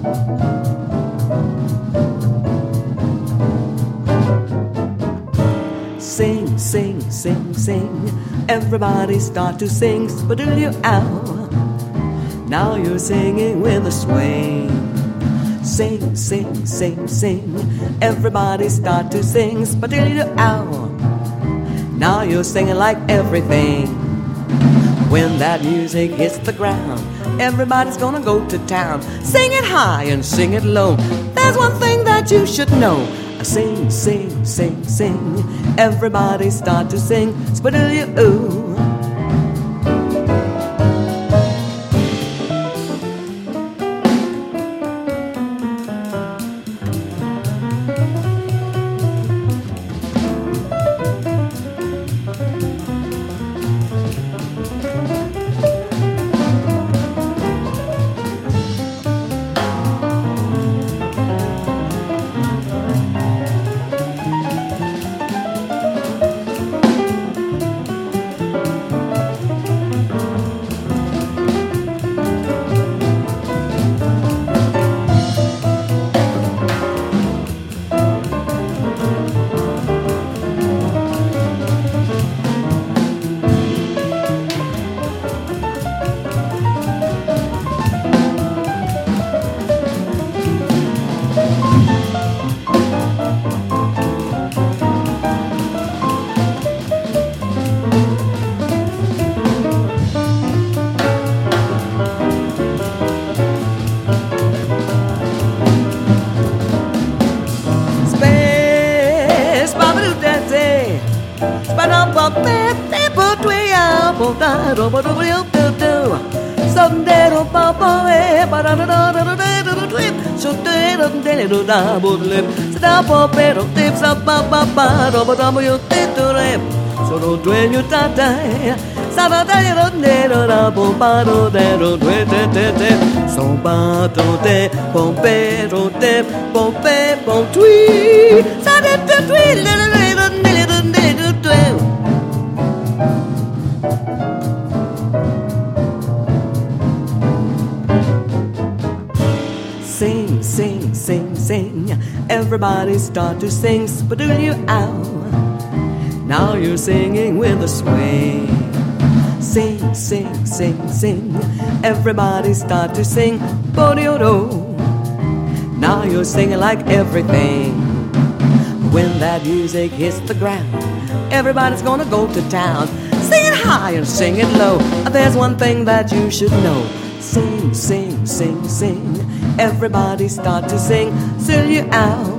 Sing, sing, sing, sing. Everybody start to sing. Spadoo-ow. Now you're singing with a swing. Sing, sing, sing, sing. Everybody start to sing. Spadoo-ow. Now you're singing like everything. When that music hits the ground, everybody's gonna go to town. Sing it high and sing it low. There's one thing that you should know. Sing, sing, sing, sing. Everybody start to sing. Spadoo-oo. Sing, sing, sing, sing. Everybody start to sing. Spadoo-ow. Now you're singing with a swing. Sing, sing, sing, sing. Everybody start to sing. Bo-de-o-do. Now you're singing like everything. When that music hits the ground, everybody's gonna go to town. Sing it high and sing it low. There's one thing that you should know. Sing, sing, sing, sing. Everybody start to sing. Sing you out.